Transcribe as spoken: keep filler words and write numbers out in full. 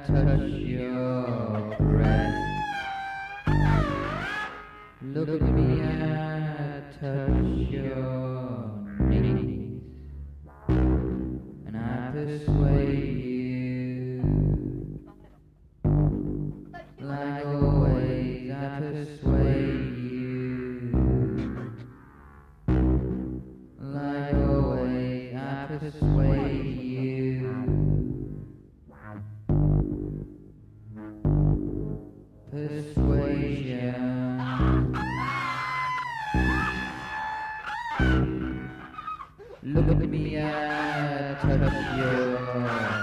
touch your breast. Look at me, I touch your knees, and I persuade you. Like always, I persuade you. Like always, I persuade you. Persuasion. Look at me, I touch your